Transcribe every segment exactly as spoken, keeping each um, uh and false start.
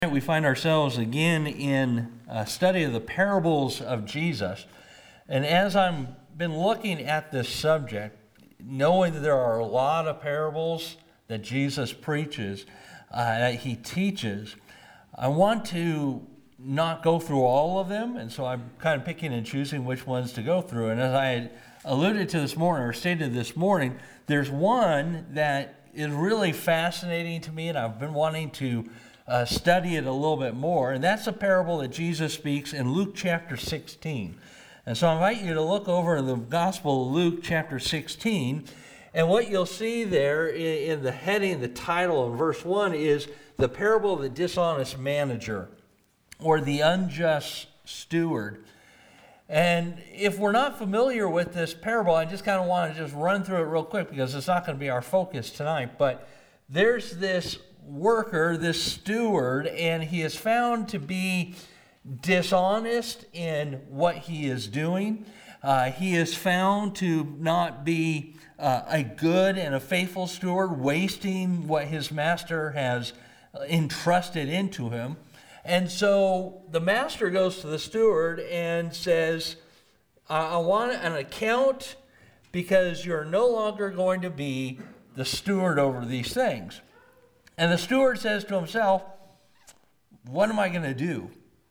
We find ourselves again in a study of the parables of Jesus. And as I've been looking at this subject, knowing that there are a lot of parables that Jesus preaches, uh, that he teaches, I want to not go through all of them. And so I'm kind of picking and choosing which ones to go through. And as I had alluded to this morning, or stated this morning, there's one that is really fascinating to me, and I've been wanting to Uh, study it a little bit more, and that's a parable that Jesus speaks in Luke chapter sixteen. And so I invite you to look over the Gospel of Luke chapter sixteen, and what you'll see there in, in the heading, the title of verse one is the parable of the dishonest manager, or the unjust steward. And if we're not familiar with this parable, I just kind of want to just run through it real quick because it's not going to be our focus tonight, but there's this worker, this steward, and he is found to be dishonest in what he is doing. Uh, he is found to not be uh, a good and a faithful steward, wasting what his master has entrusted into him. And so the master goes to the steward and says, I, I want an account because you're no longer going to be the steward over these things. And the steward says to himself, what am I going to do?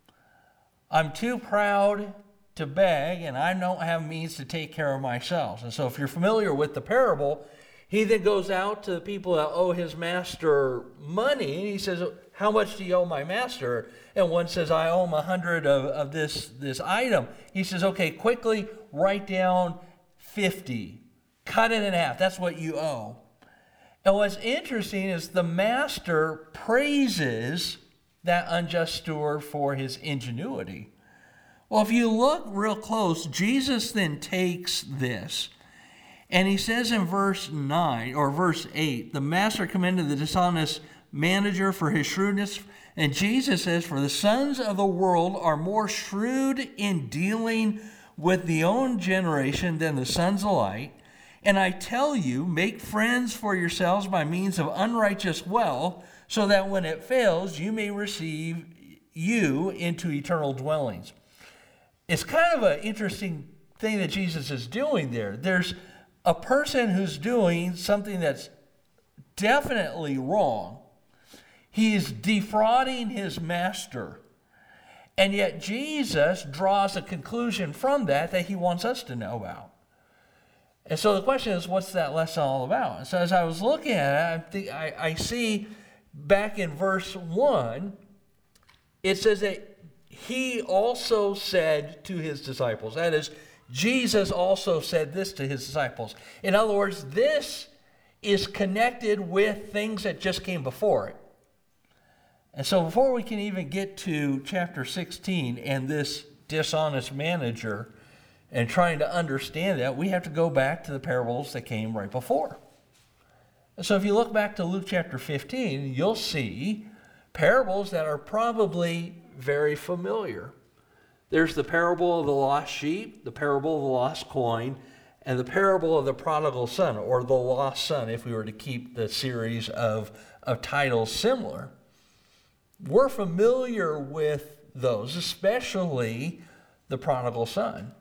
I'm too proud to beg, and I don't have means to take care of myself. And so if you're familiar with the parable, he then goes out to the people that owe his master money, and he says, how much do you owe my master? And one says, I owe him a hundred of, of this, this item. He says, okay, quickly write down fifty. Cut it in half. That's what you owe. And what's interesting is the master praises that unjust steward for his ingenuity. Well, if you look real close, Jesus then takes this, and he says in verse nine, or verse eight, the master commended the dishonest manager for his shrewdness, and Jesus says, for the sons of the world are more shrewd in dealing with the own generation than the sons of light. And I tell you, make friends for yourselves by means of unrighteous wealth, so that when it fails, you may receive you into eternal dwellings. It's kind of an interesting thing that Jesus is doing there. There's a person who's doing something that's definitely wrong. He is defrauding his master. And yet Jesus draws a conclusion from that that he wants us to know about. And so the question is, what's that lesson all about? And so as I was looking at it, I, think I, I see back in verse one, it says that he also said to his disciples. That is, Jesus also said this to his disciples. In other words, this is connected with things that just came before it. And so before we can even get to chapter sixteen and this dishonest manager, and trying to understand that, we have to go back to the parables that came right before. And so if you look back to Luke chapter fifteen, you'll see parables that are probably very familiar. There's the parable of the lost sheep, the parable of the lost coin, and the parable of the prodigal son, or the lost son, if we were to keep the series of, of titles similar. We're familiar with those, especially the prodigal son.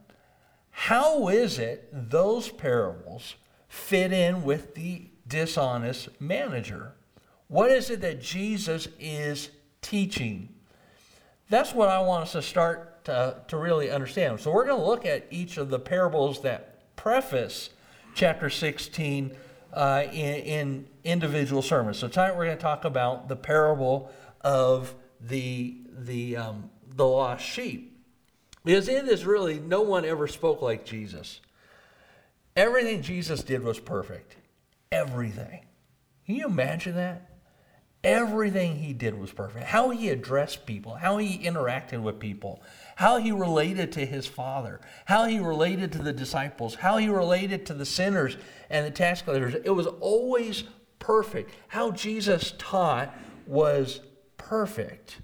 How is it those parables fit in with the dishonest manager? What is it that Jesus is teaching? That's what I want us to start to, to really understand. So we're going to look at each of the parables that preface chapter sixteen uh, in, in individual sermons. So tonight we're going to talk about the parable of the, the, um, the lost sheep. Because in this, really, no one ever spoke like Jesus. Everything Jesus did was perfect. Everything. Can you imagine that? Everything he did was perfect. How he addressed people, how he interacted with people, how he related to his Father, how he related to the disciples, how he related to the sinners and the tax collectors. It was always perfect. How Jesus taught was perfect.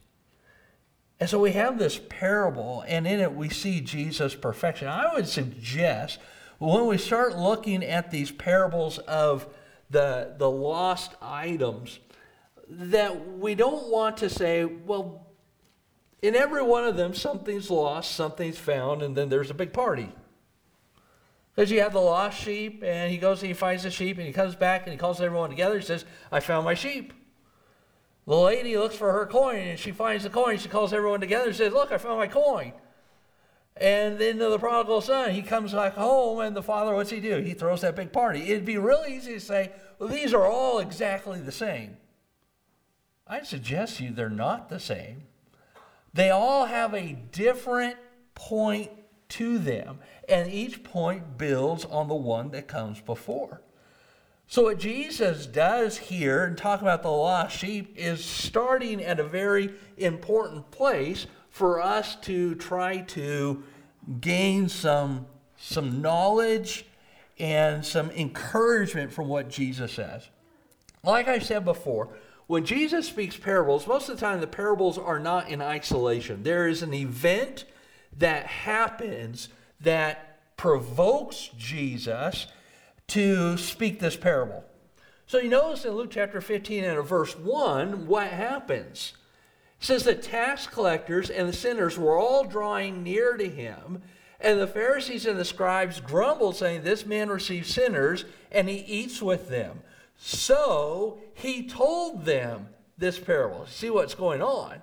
And so we have this parable, and in it we see Jesus' perfection. I would suggest when we start looking at these parables of the, the lost items, that we don't want to say, well, in every one of them, something's lost, something's found, and then there's a big party. Because you have the lost sheep, and he goes and he finds the sheep, and he comes back and he calls everyone together. He says, I found my sheep. The lady looks for her coin, and she finds the coin. She calls everyone together and says, look, I found my coin. And then the prodigal son, he comes back home, and the father, what's he do? He throws that big party. It'd be really easy to say, well, these are all exactly the same. I'd suggest to you they're not the same. They all have a different point to them, and each point builds on the one that comes before. So what Jesus does here, and talk about the lost sheep, is starting at a very important place for us to try to gain some, some knowledge and some encouragement from what Jesus says. Like I said before, when Jesus speaks parables, most of the time the parables are not in isolation. There is an event that happens that provokes Jesus to speak this parable. So you notice in Luke chapter fifteen and verse one, what happens? It says the tax collectors and the sinners were all drawing near to him, and the Pharisees and the scribes grumbled, saying, this man receives sinners, and he eats with them. So he told them this parable. See what's going on?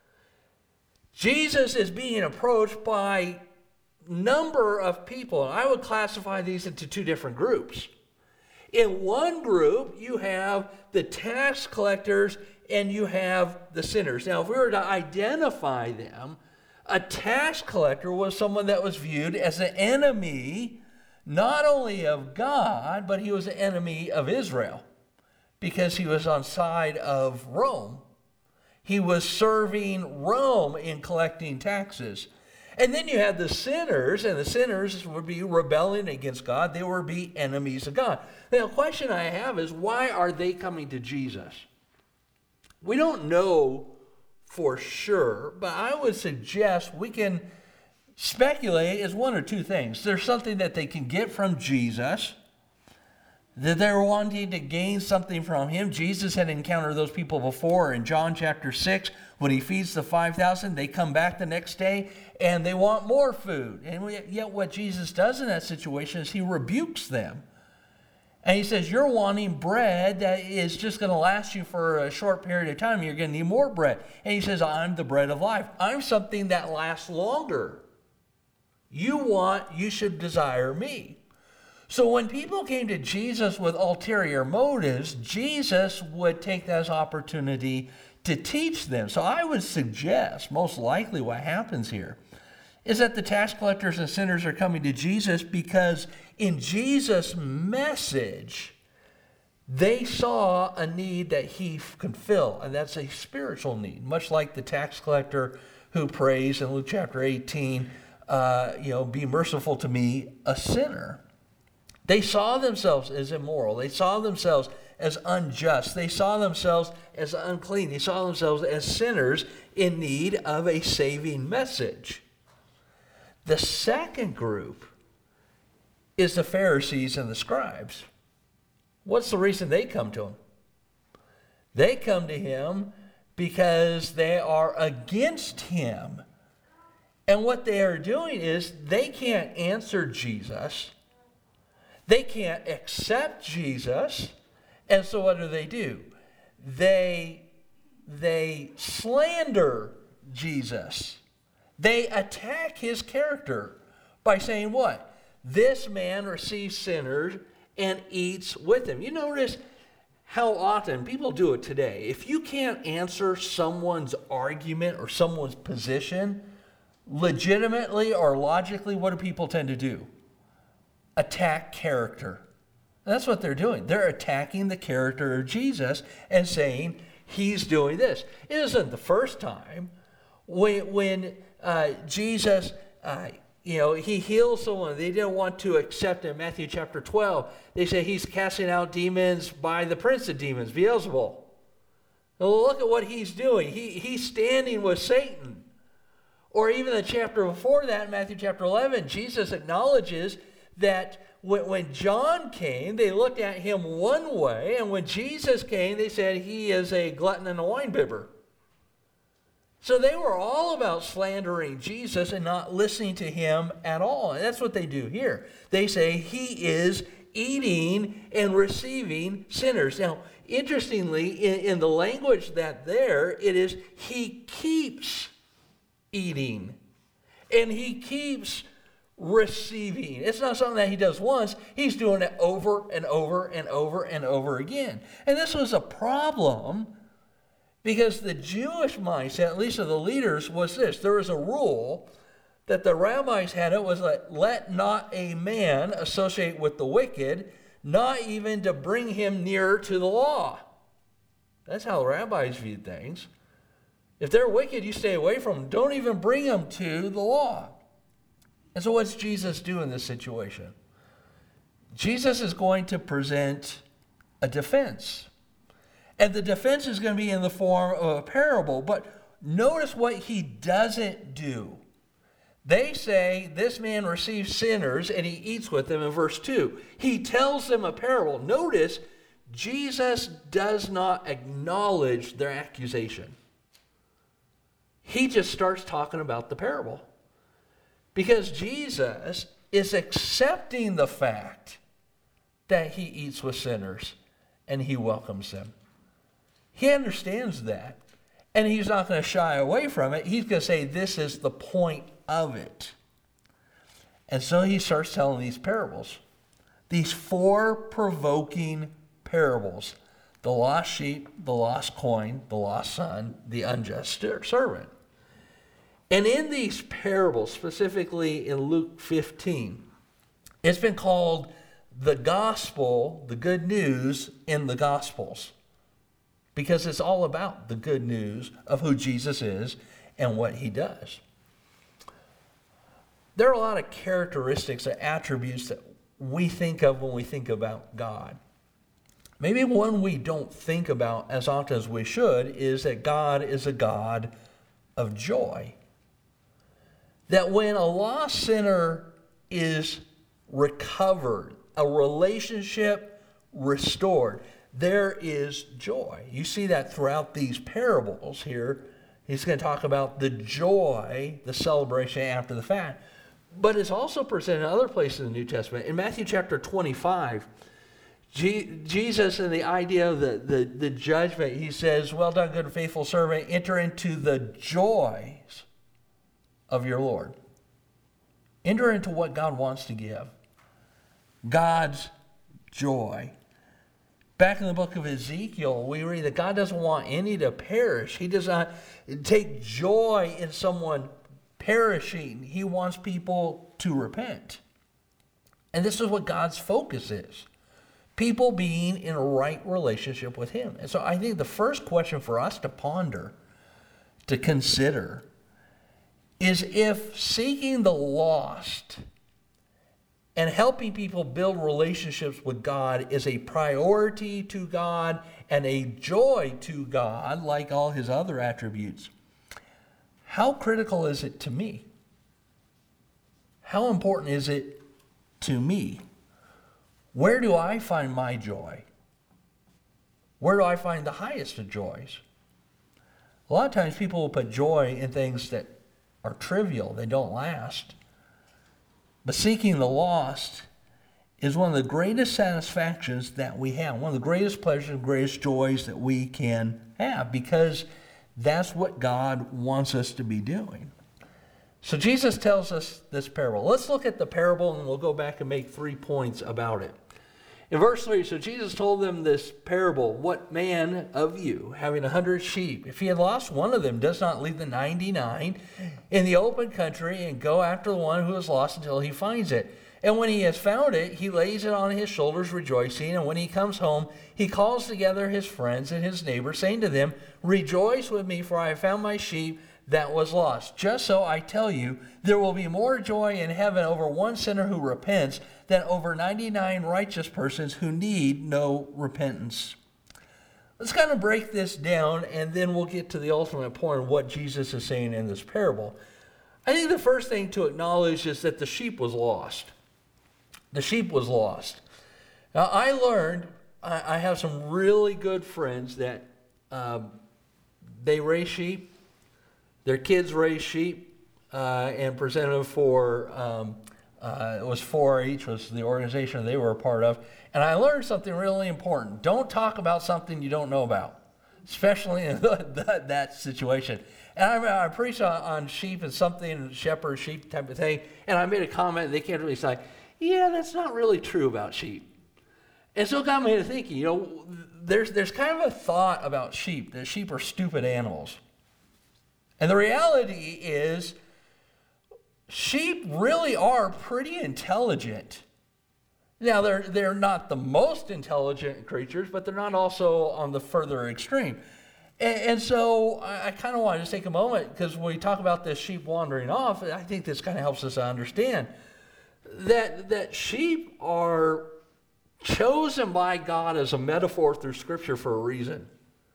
Jesus is being approached by a number of people, and I would classify these into two different groups. In one group, you have the tax collectors and you have the sinners. Now, if we were to identify them, a tax collector was someone that was viewed as an enemy, not only of God, but he was an enemy of Israel because he was on side of Rome. He was serving Rome in collecting taxes. And then you had the sinners, and the sinners would be rebelling against God. They would be enemies of God. Now, the question I have is, why are they coming to Jesus? We don't know for sure, but I would suggest we can speculate as one or two things. There's something that they can get from Jesus, that they're wanting to gain something from him. Jesus had encountered those people before in John chapter six. When he feeds the five thousand, they come back the next day and they want more food. And yet what Jesus does in that situation is he rebukes them. And he says, you're wanting bread that is just going to last you for a short period of time. You're going to need more bread. And he says, I'm the bread of life. I'm something that lasts longer. You want, you should desire me. So when people came to Jesus with ulterior motives, Jesus would take that as opportunity to teach them. So I would suggest, most likely what happens here, is that the tax collectors and sinners are coming to Jesus because in Jesus' message, they saw a need that he can fill, and that's a spiritual need, much like the tax collector who prays in Luke chapter eighteen, uh, you know, be merciful to me, a sinner. They saw themselves as immoral. They saw themselves as unjust. They saw themselves as unclean. They saw themselves as sinners in need of a saving message. The second group is the Pharisees and the scribes. What's the reason they come to him? They come to him because they are against him. And what they are doing is they can't answer Jesus. They can't accept Jesus. And so what do they do? They, they slander Jesus. They attack his character by saying what? This man receives sinners and eats with them. You notice how often people do it today. If you can't answer someone's argument or someone's position legitimately or logically, what do people tend to do? Attack character. That's what they're doing. They're attacking the character of Jesus and saying he's doing this. It isn't the first time when, when uh, Jesus, uh, you know, he heals someone. They didn't want to accept him. Matthew chapter twelve, they say he's casting out demons by the prince of demons, Beelzebul. Well, look at what he's doing. He, he's standing with Satan. Or even the chapter before that, Matthew chapter eleven, Jesus acknowledges that when, when John came, they looked at him one way, and when Jesus came, they said he is a glutton and a winebibber. So they were all about slandering Jesus and not listening to him at all. And that's what they do here. They say he is eating and receiving sinners. Now, interestingly, in, in the language that there, it is he keeps eating and he keeps receiving. It's not something that he does once. He's doing it over and over and over and over again. And this was a problem because the Jewish mindset, at least of the leaders, was this. There was a rule that the rabbis had. It was like, let not a man associate with the wicked, not even to bring him nearer to the law. That's how the rabbis viewed things. If they're wicked, you stay away from them. Don't even bring them to the law. And so what's Jesus do in this situation? Jesus is going to present a defense. And the defense is going to be in the form of a parable. But notice what he doesn't do. They say this man receives sinners and he eats with them in verse two. He tells them a parable. Notice Jesus does not acknowledge their accusation. He just starts talking about the parable. Because Jesus is accepting the fact that he eats with sinners and he welcomes them. He understands that. And he's not going to shy away from it. He's going to say this is the point of it. And so he starts telling these parables. These four provoking parables. The lost sheep, the lost coin, the lost son, the unjust servant. And in these parables, specifically in Luke fifteen, it's been called the gospel, the good news in the gospels. Because it's all about the good news of who Jesus is and what he does. There are a lot of characteristics and attributes that we think of when we think about God. Maybe one we don't think about as often as we should is that God is a God of joy. That when a lost sinner is recovered, a relationship restored, there is joy. You see that throughout these parables here. He's going to talk about the joy, the celebration after the fact. But it's also presented in other places in the New Testament. In Matthew chapter twenty-five, G- Jesus and the idea of the, the, the judgment, he says, well done, good and faithful servant, enter into the joys of your Lord. Enter into what God wants to give. God's joy. Back in the book of Ezekiel, we read that God doesn't want any to perish. He does not take joy in someone perishing. He wants people to repent. And this is what God's focus is. People being in a right relationship with him. And so I think the first question for us to ponder, to consider, is if seeking the lost and helping people build relationships with God is a priority to God and a joy to God, like all his other attributes, how critical is it to me? How important is it to me? Where do I find my joy? Where do I find the highest of joys? A lot of times people will put joy in things that are trivial, they don't last. But seeking the lost is one of the greatest satisfactions that we have, one of the greatest pleasures, greatest joys that we can have, because that's what God wants us to be doing. So Jesus tells us this parable. Let's look at the parable and we'll go back and make three points about it. In verse three, so Jesus told them this parable, what man of you, having a hundred sheep, if he had lost one of them, does not leave the ninety-nine in the open country and go after the one who is lost until he finds it? And when he has found it, he lays it on his shoulders rejoicing. And when he comes home, he calls together his friends and his neighbors, saying to them, rejoice with me, for I have found my sheep that was lost. Just so I tell you, there will be more joy in heaven over one sinner who repents than over ninety-nine righteous persons who need no repentance. Let's kind of break this down, and then we'll get to the ultimate point of what Jesus is saying in this parable. I think the first thing to acknowledge is that the sheep was lost. The sheep was lost. Now, I learned, I, I have some really good friends that um, they raise sheep, their kids raise sheep, uh, and presented for, um, uh, it was four H, was the organization they were a part of. And I learned something really important. Don't talk about something you don't know about, especially in that, that situation. And I, I preached on, on sheep and something, shepherd, sheep type of thing, and I made a comment, and they came to me and said, yeah, that's not really true about sheep. And so it got me to thinking, you know, there's, there's kind of a thought about sheep, that sheep are stupid animals. And the reality is, sheep really are pretty intelligent. Now, they're, they're not the most intelligent creatures, but they're not also on the further extreme. And, and so I, I kind of wanted to take a moment, because when we talk about this sheep wandering off, I think this kind of helps us to understand that, that sheep are chosen by God as a metaphor through Scripture for a reason.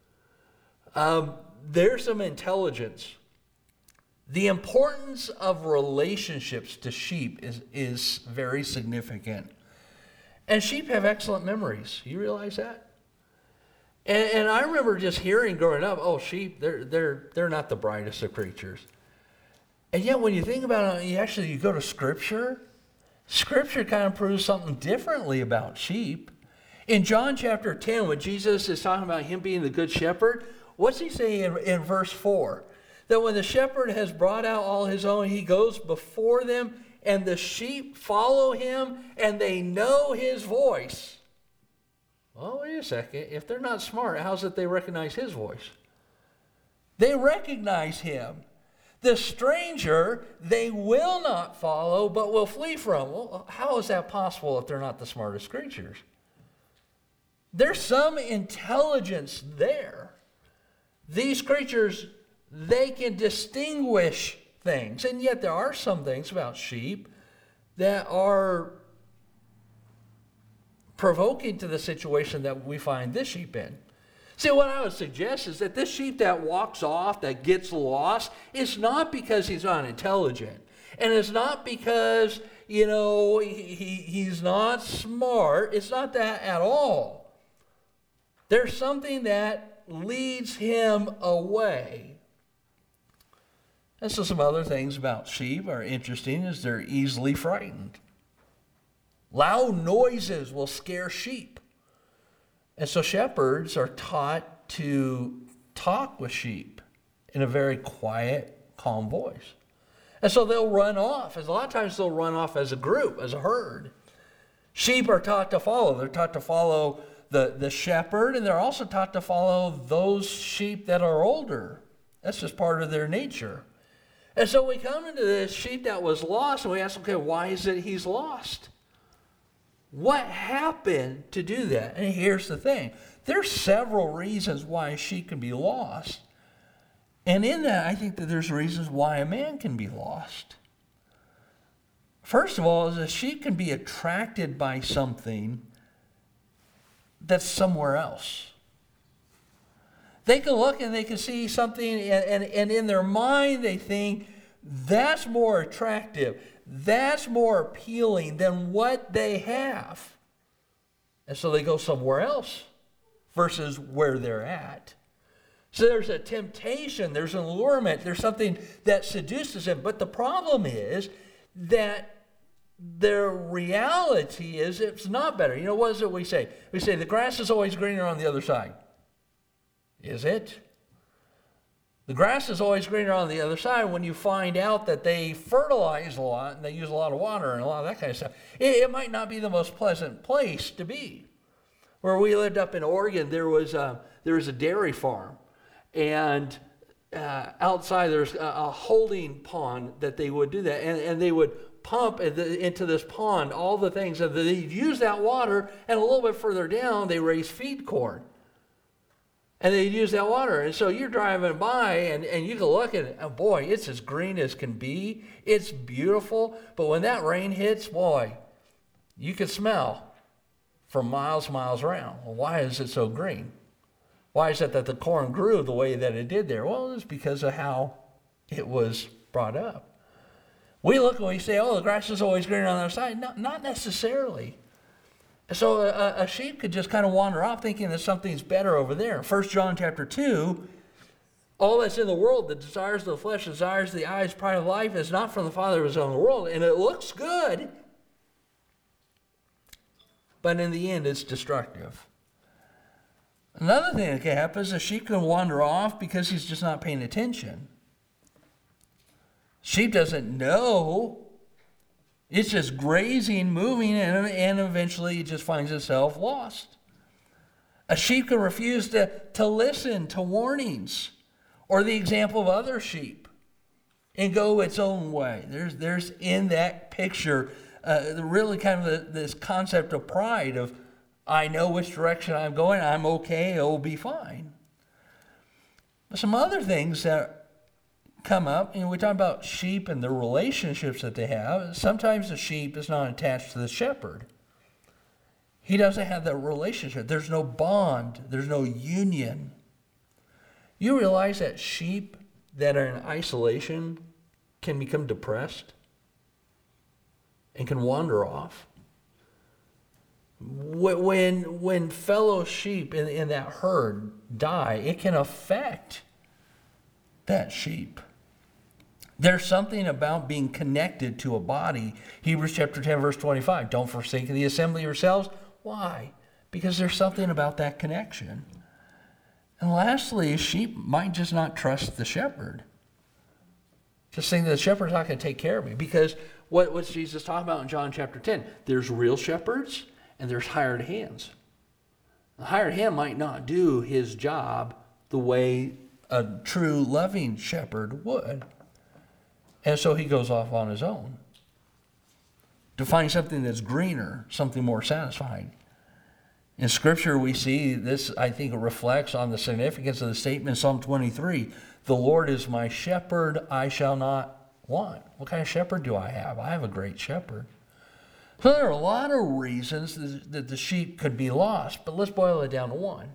Um, there's some intelligence. The importance of relationships to sheep is, is very significant. And sheep have excellent memories. You realize that? And, and I remember just hearing growing up, oh, sheep, they're, they're, they're not the brightest of creatures. And yet when you think about it, you actually you go to Scripture, Scripture kind of proves something differently about sheep. In John chapter ten, when Jesus is talking about him being the good shepherd, what's he saying in, in verse four? That when the shepherd has brought out all his own, he goes before them, and the sheep follow him, and they know his voice. Well, wait a second. If they're not smart, how's it they recognize his voice? They recognize him. The stranger they will not follow, but will flee from. Well, how is that possible if they're not the smartest creatures? There's some intelligence there. These creatures, they can distinguish things. And yet there are some things about sheep that are provoking to the situation that we find this sheep in. See, what I would suggest is that this sheep that walks off, that gets lost, it's not because he's not intelligent. And it's not because, you know, he, he, he's not smart. It's not that at all. There's something that leads him away. And so some other things about sheep are interesting is they're easily frightened. Loud noises will scare sheep. And so shepherds are taught to talk with sheep in a very quiet, calm voice. And so they'll run off. As a lot of times they'll run off as a group, as a herd. Sheep are taught to follow. They're taught to follow the, the shepherd, and they're also taught to follow those sheep that are older. That's just part of their nature. And so we come into this sheep that was lost, and we ask, okay, why is it he's lost? What happened to do that? And here's the thing. There's several reasons why a sheep can be lost. And in that, I think that there's reasons why a man can be lost. First of all, is a sheep can be attracted by something that's somewhere else. They can look and they can see something, and, and, and in their mind they think, that's more attractive. That's more appealing than what they have. And so they go somewhere else versus where they're at. So there's a temptation, there's an allurement, there's something that seduces them. But the problem is that their reality is it's not better. You know, what is it we say? We say the grass is always greener on the other side. Is it? The grass is always greener on the other side when you find out that they fertilize a lot and they use a lot of water and a lot of that kind of stuff. It, it might not be the most pleasant place to be. Where we lived up in Oregon, there was a, there was a dairy farm. And uh, outside there's a, a holding pond that they would do that. And, and they would pump into this pond all the things. And they'd use that water, and a little bit further down, they raise feed corn. And they'd use that water. And so you're driving by, and, and you can look at it, and boy, it's as green as can be. It's beautiful. But when that rain hits, boy, you can smell from miles, miles around. Well, why is it so green? Why is it that the corn grew the way that it did there? Well, it's because of how it was brought up. We look and we say, oh, the grass is always greener on the other side. No, not necessarily. So a, a sheep could just kind of wander off thinking that something's better over there. First John chapter two, all that's in the world, the desires of the flesh, desires of the eyes, pride of life, is not from the Father who is in the world. And it looks good, but in the end it's destructive. Another thing that can happen is a sheep can wander off because he's just not paying attention. Sheep doesn't know. It's just grazing, moving, and, and eventually it just finds itself lost. A sheep can refuse to, to listen to warnings or the example of other sheep and go its own way. There's, there's in that picture uh, really kind of the, this concept of pride of, I know which direction I'm going, I'm okay, it'll be fine. But some other things that come up, you know, we talk about sheep and the relationships that they have. Sometimes the sheep is not attached to the shepherd. He doesn't have that relationship. There's no bond. There's no union. You realize that sheep that are in isolation can become depressed and can wander off. When, when fellow sheep in, in that herd die, it can affect that sheep. There's something about being connected to a body. Hebrews chapter ten, verse twenty-five. Don't forsake the assembly yourselves. Why? Because there's something about that connection. And lastly, sheep might just not trust the shepherd. Just think that the shepherd's not going to take care of me. Because what, what's Jesus talking about in John chapter ten? There's real shepherds and there's hired hands. The hired hand might not do his job the way a true loving shepherd would. And so he goes off on his own to find something that's greener, something more satisfying. In Scripture, we see this, I think, reflects on the significance of the statement in Psalm twenty-three. The Lord is my shepherd, I shall not want. What kind of shepherd do I have? I have a great shepherd. So there are a lot of reasons that the sheep could be lost, but let's boil it down to one.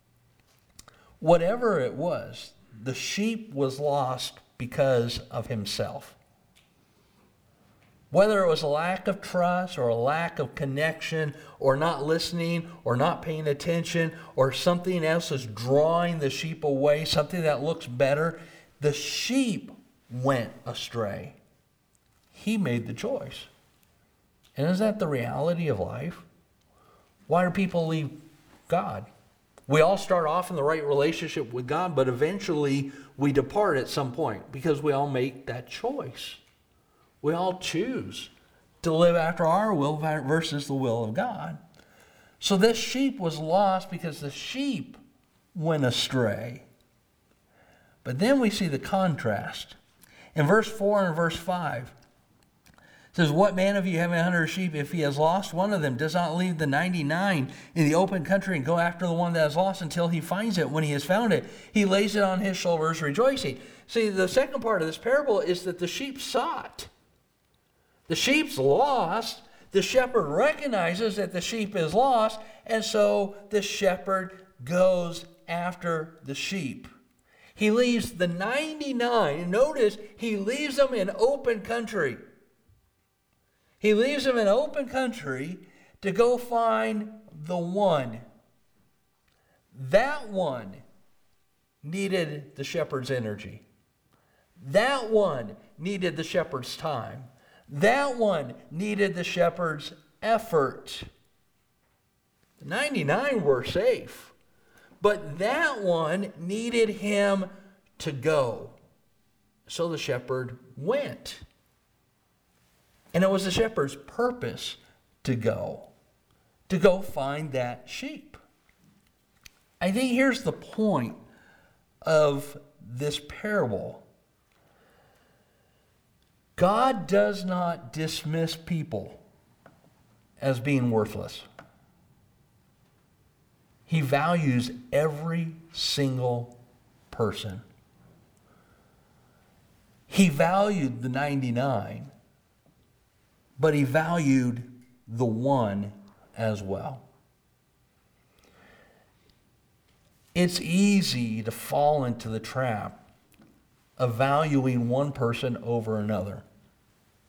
Whatever it was, the sheep was lost because of himself. Whether it was a lack of trust or a lack of connection or not listening or not paying attention or something else is drawing the sheep away, something that looks better, the sheep went astray. He made the choice. And is that the reality of life? Why do people leave God? We all start off in the right relationship with God, but eventually we depart at some point because we all make that choice. We all choose to live after our will versus the will of God. So this sheep was lost because the sheep went astray. But then we see the contrast. In verse four and verse five, it says, what man of you having a hundred sheep, if he has lost one of them, does not leave the ninety-nine in the open country and go after the one that is lost until he finds it? When he has found it, he lays it on his shoulders, rejoicing. See, the second part of this parable is that the sheep sought. The sheep's lost. The shepherd recognizes that the sheep is lost, and so the shepherd goes after the sheep. He leaves the ninety-nine. Notice, he leaves them in open country. He leaves them in open country to go find the one. That one needed the shepherd's energy. That one needed the shepherd's time. That one needed the shepherd's effort. The ninety-nine were safe, but that one needed him to go. So the shepherd went. And it was the shepherd's purpose to go, to go find that sheep. I think here's the point of this parable. God does not dismiss people as being worthless. He values every single person. He valued the ninety-nine. But he valued the one as well. It's easy to fall into the trap of valuing one person over another.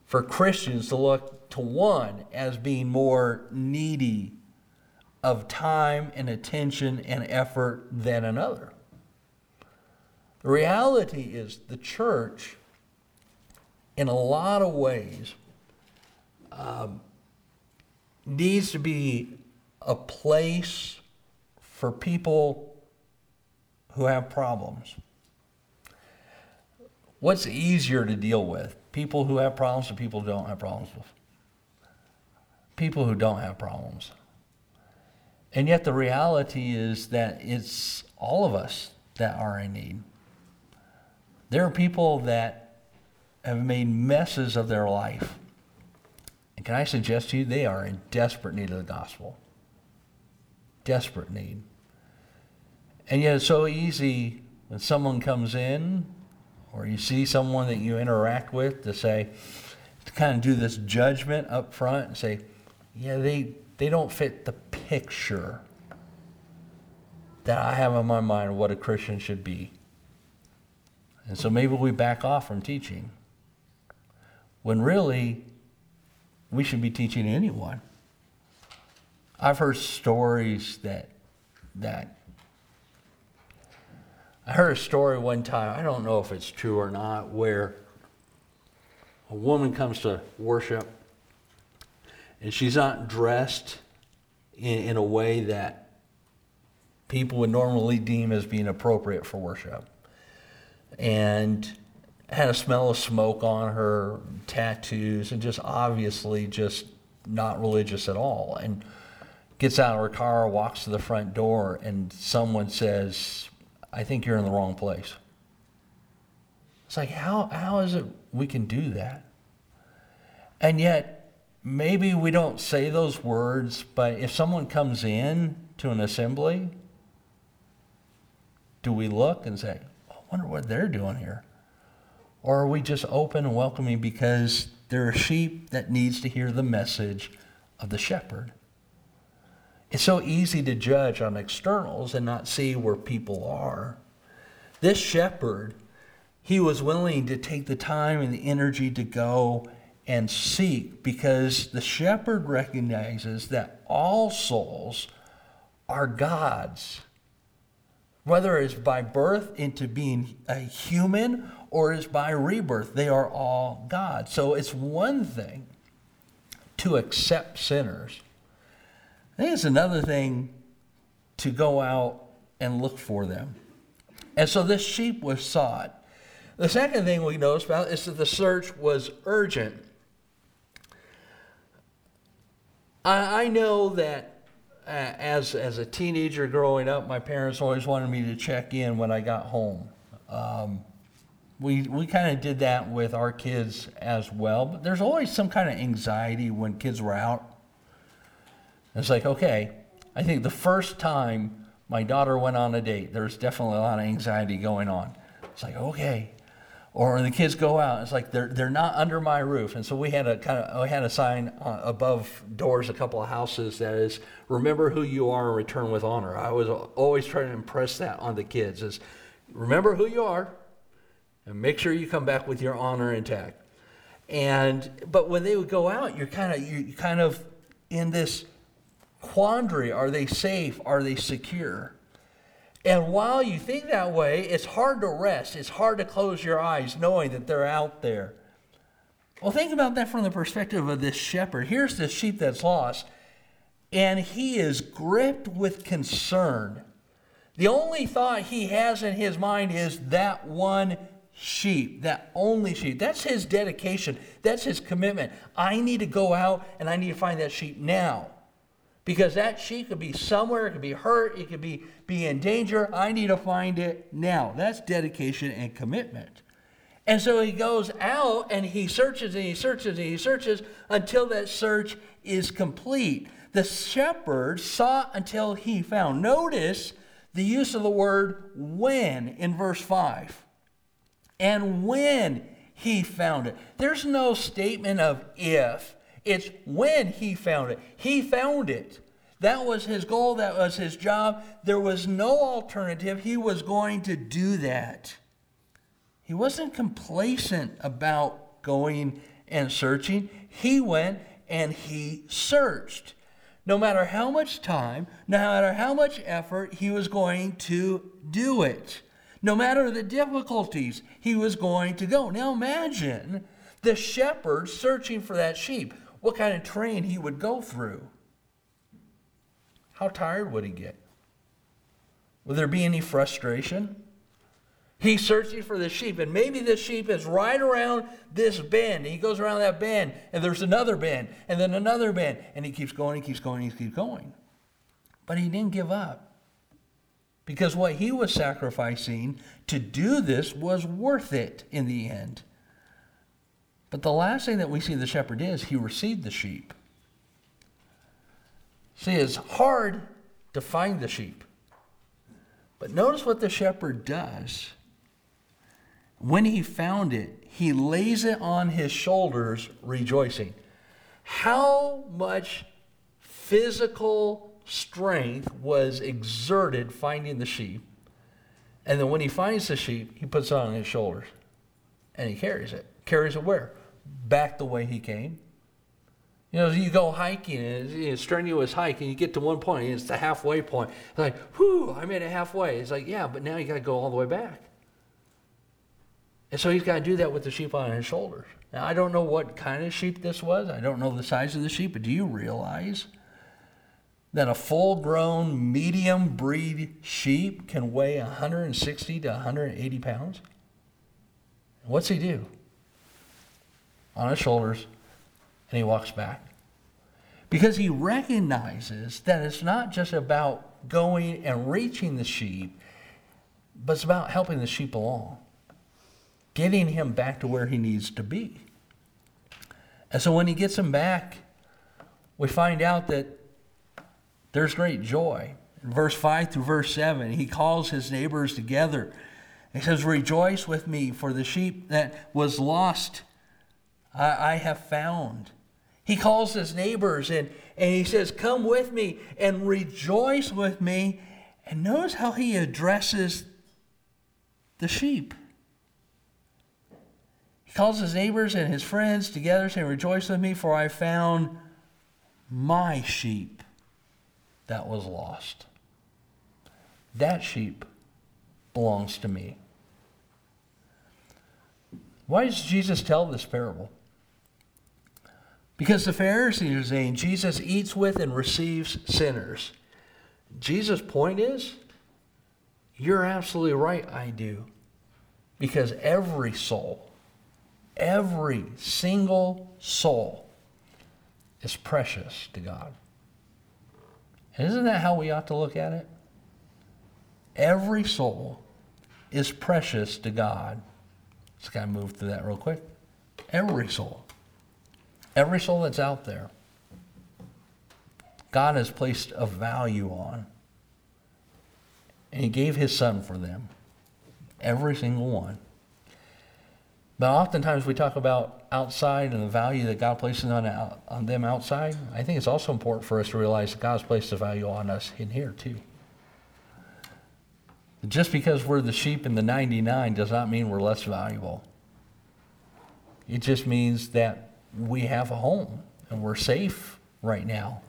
for Christians to look to one as being more needy of time and attention and effort than another. The reality is the church, in a lot of ways, um, needs to be a place for people who have problems. What's easier to deal with? People who have problems or people who don't have problems with? People who don't have problems. And yet the reality is that it's all of us that are in need. There are people that have made messes of their life. And can I suggest to you, they are in desperate need of the gospel. Desperate need. And yet it's so easy when someone comes in or you see someone that you interact with to say, to kind of do this judgment up front and say, yeah, they, they don't fit the picture that I have in my mind of what a Christian should be. And so maybe we back off from teaching, when really we should be teaching anyone. I've heard stories that, that, I heard a story one time, I don't know if it's true or not, where a woman comes to worship and she's not dressed in, in a way that people would normally deem as being appropriate for worship. And had a smell of smoke on her, tattoos, and just obviously just not religious at all. And gets out of her car, walks to the front door, and someone says, I think you're in the wrong place. It's like, how how is it we can do that? And yet, maybe we don't say those words, but if someone comes in to an assembly, do we look and say, I wonder what they're doing here? Or are we just open and welcoming because they're a sheep that needs to hear the message of the shepherd? It's so easy to judge on externals and not see where people are. This shepherd, he was willing to take the time and the energy to go and seek, because the shepherd recognizes that all souls are God's. Whether it's by birth into being a human or it's by rebirth, they are all God. So it's one thing to accept sinners. I think it's another thing to go out and look for them. And so this sheep was sought. The second thing we notice about is that the search was urgent. I, I know that uh, as, as a teenager growing up, my parents always wanted me to check in when I got home. Um, we we kind of did that with our kids as well. But there's always some kind of anxiety when kids were out. It's like, okay, I think the first time my daughter went on a date, there's definitely a lot of anxiety going on. It's like, okay. Or the kids go out, it's like they're they're not under my roof. And so we had a kind of we had a sign uh, above doors, a couple of houses, that is, remember who you are and return with honor. I was always trying to impress that on the kids, is remember who you are and make sure you come back with your honor intact. And but when they would go out, you're kind of you kind of in this quandary. Are they safe? Are they secure? And while you think that way, it's hard to rest. It's hard to close your eyes knowing that they're out there. Well, think about that from the perspective of this shepherd. Here's this sheep that's lost, and he is gripped with concern. The only thought he has in his mind is that one sheep, that only sheep. That's his dedication. That's his commitment. I need to go out and I need to find that sheep now. Because that sheep could be somewhere, it could be hurt, it could be, be in danger. I need to find it now. That's dedication and commitment. And so he goes out and he searches and he searches and he searches until that search is complete. The shepherd sought until he found. Notice the use of the word when in verse five. And when he found it. There's no statement of if. It's when he found it. He found it. That was his goal. That was his job. There was no alternative. He was going to do that. He wasn't complacent about going and searching. He went and he searched. No matter how much time, no matter how much effort, he was going to do it. No matter the difficulties, he was going to go. Now imagine the shepherd searching for that sheep. What kind of train he would go through? How tired would he get? Would there be any frustration? He's searching for the sheep, and maybe the sheep is right around this bend. He goes around that bend, and there's another bend, and then another bend, and he keeps going, he keeps going, he keeps going. But he didn't give up, because what he was sacrificing to do this was worth it in the end. But the last thing that we see the shepherd did is he received the sheep. See, it's hard to find the sheep. But notice what the shepherd does. When he found it, he lays it on his shoulders, rejoicing. How much physical strength was exerted finding the sheep? And then when he finds the sheep, he puts it on his shoulders. And he carries it. Carries it where? Back the way he came. You know, you go hiking, and it's a strenuous hike, and you get to one point, and it's the halfway point. It's like, whew, I made it halfway. It's like, yeah, but now you got to go all the way back. And so he's got to do that with the sheep on his shoulders. Now, I don't know what kind of sheep this was. I don't know the size of the sheep, but do you realize that a full-grown, medium breed sheep can weigh one hundred sixty to one hundred eighty pounds? What's he do? On his shoulders, and he walks back. Because he recognizes that it's not just about going and reaching the sheep, but it's about helping the sheep along, getting him back to where he needs to be. And so when he gets him back, we find out that there's great joy. In verse five through verse seven, he calls his neighbors together. He says, rejoice with me, for the sheep that was lost I, I have found. He calls his neighbors and, and he says, come with me and rejoice with me. And notice how he addresses the sheep. He calls his neighbors and his friends together, saying, rejoice with me, for I found my sheep that was lost. That sheep belongs to me. Why does Jesus tell this parable? Because the Pharisees are saying Jesus eats with and receives sinners. Jesus' point is, you're absolutely right, I do. Because every soul, every single soul is precious to God. And isn't that how we ought to look at it? Every soul is precious to God. Just got to move through that real quick. Every soul. Every soul that's out there, God has placed a value on. And he gave his son for them. Every single one. But oftentimes we talk about outside and the value that God places on, on them outside. I think it's also important for us to realize that God's placed a value on us in here too. Just because we're the sheep in the ninety-nine does not mean we're less valuable. It just means that we have a home and we're safe right now.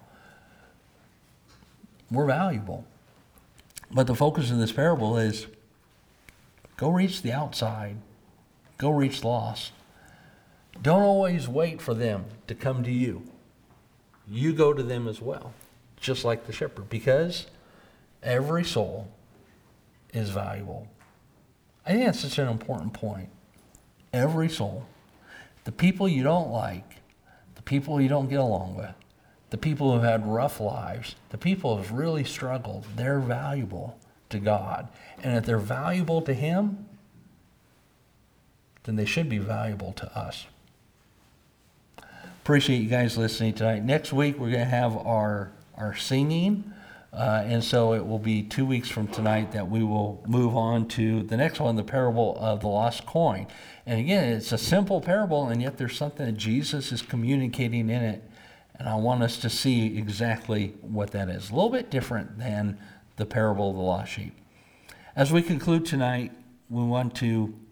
We're valuable. But the focus of this parable is go reach the outside. Go reach the lost. Don't always wait for them to come to you. You go to them as well, just like the shepherd, because every soul is valuable. I think that's such an important point. Every soul. The people you don't like, the people you don't get along with, the people who had rough lives, the people who have really struggled, they're valuable to God. And if they're valuable to him, then they should be valuable to us. Appreciate you guys listening tonight. Next week we're going to have our, our singing. Uh, and so it will be two weeks from tonight that we will move on to the next one, the parable of the lost coin. And again, it's a simple parable, and yet there's something that Jesus is communicating in it. And I want us to see exactly what that is. A little bit different than the parable of the lost sheep. As we conclude tonight, we want to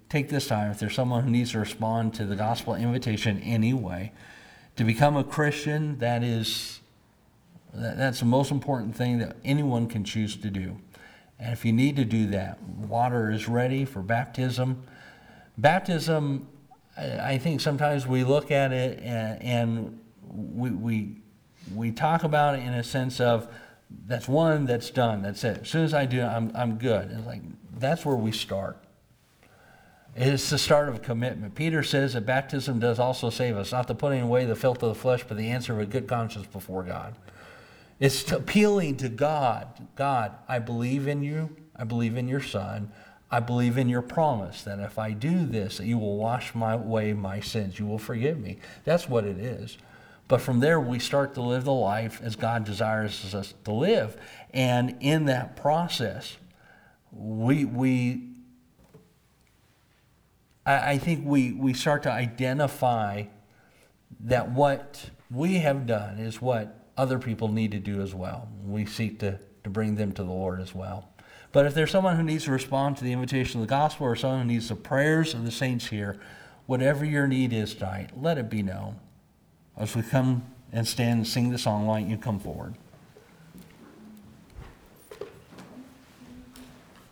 take this time, if there's someone who needs to respond to the gospel invitation anyway, to become a Christian, that is, that's the most important thing that anyone can choose to do. And if you need to do that, water is ready for baptism. Baptism, I think sometimes we look at it and, and we, we we talk about it in a sense of, that's one, that's done, that's it. As soon as I do, I'm I'm good. It's like, that's where we start. It's the start of a commitment. Peter says that baptism does also save us, not the putting away the filth of the flesh, but the answer of a good conscience before God. It's appealing to God. God, I believe in you. I believe in your Son. I believe in your promise that if I do this, that you will wash my away my sins. You will forgive me. That's what it is. But from there, we start to live the life as God desires us to live. And in that process, we we I, I think we, we start to identify that what we have done is what other people need to do as well. We seek to, to bring them to the Lord as well. But if there's someone who needs to respond to the invitation of the gospel, or someone who needs the prayers of the saints here, whatever your need is tonight, let it be known. As we come and stand and sing the song, why don't you come forward?